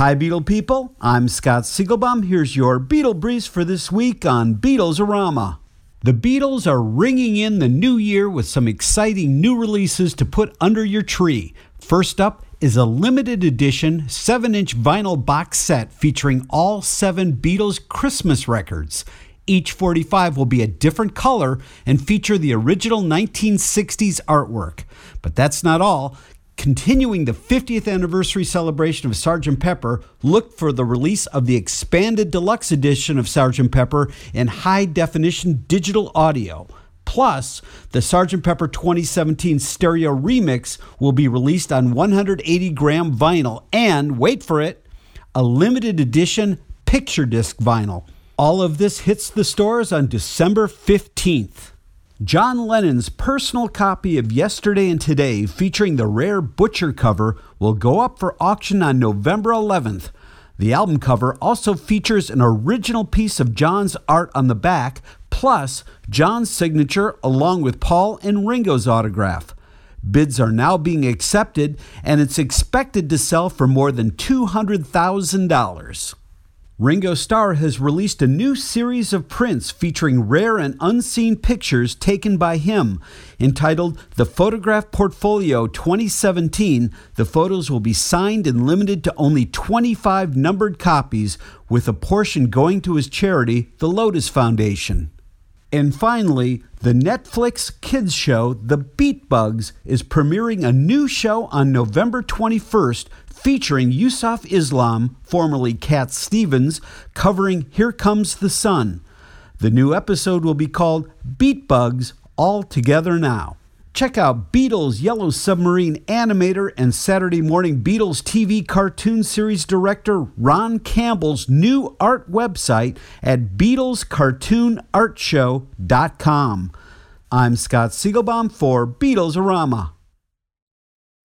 Hi, Beatle people. I'm Scott Siegelbaum. Here's your Beatle Breeze for this week on Beatles-orama. The Beatles are ringing in the new year with some exciting new releases to put under your tree. First up is a limited edition 7-inch vinyl box set featuring all 7 Beatles Christmas records. Each 45 will be a different color and feature the original 1960s artwork. But that's not all. Continuing the 50th anniversary celebration of Sgt. Pepper, look for the release of the expanded deluxe edition of Sgt. Pepper in high-definition digital audio. Plus, the Sgt. Pepper 2017 stereo remix will be released on 180-gram vinyl and, wait for it, a limited edition picture disc vinyl. All of this hits the stores on December 15th. John Lennon's personal copy of Yesterday and Today, featuring the rare Butcher cover, will go up for auction on November 11th. The album cover also features an original piece of John's art on the back, plus John's signature along with Paul and Ringo's autograph. Bids are now being accepted, and it's expected to sell for more than $200,000. Ringo Starr has released a new series of prints featuring rare and unseen pictures taken by him. Entitled The Photograph Portfolio 2017, the photos will be signed and limited to only 25 numbered copies, with a portion going to his charity, the Lotus Foundation. And finally, the Netflix kids show The Beat Bugs is premiering a new show on November 21st featuring Yusuf Islam, formerly Cat Stevens, covering Here Comes the Sun. The new episode will be called Beat Bugs All Together Now. Check out Beatles Yellow Submarine animator and Saturday Morning Beatles TV cartoon series director Ron Campbell's new art website at BeatlesCartoonArtShow.com. I'm Scott Siegelbaum for Beatles-orama.